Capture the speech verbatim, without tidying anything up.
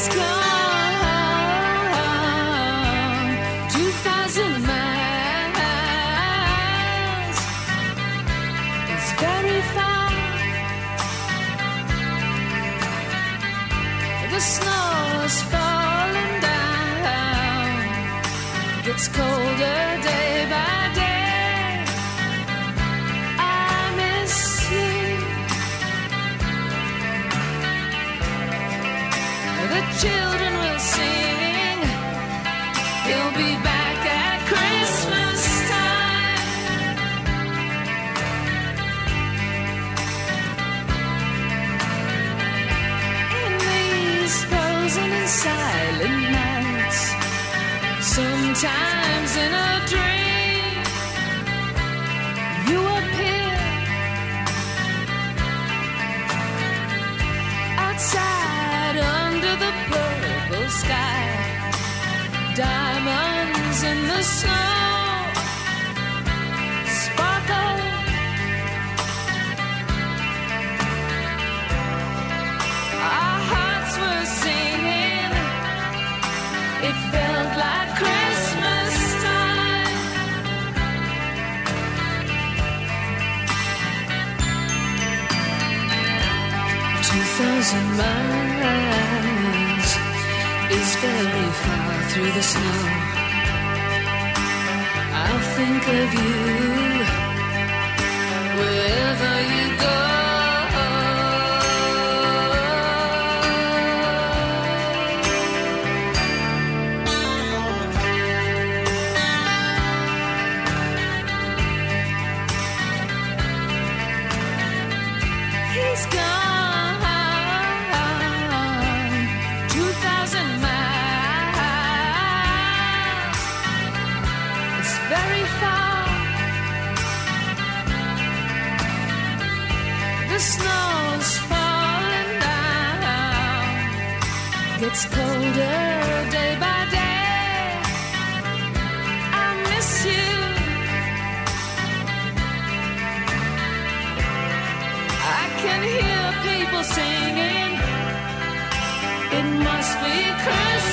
He's gone two thousand miles. It's very far. The snow is falling down. Gets colder day by day. I miss you. The children will sing. He'll be back at Christmas time. In these frozen and silent nights, sometimes in a dream, you appear outside under the purple sky. Diamonds in the snow sparkle. Our hearts were singing. It felt like Christmas time. Two thousand miles is very far through the snow. I'll think of you wherever you go. He's gone two thousand miles. It's very far. The snow's falling down. Gets colder day by day. I miss you. I can hear people singing. It must be Christmas.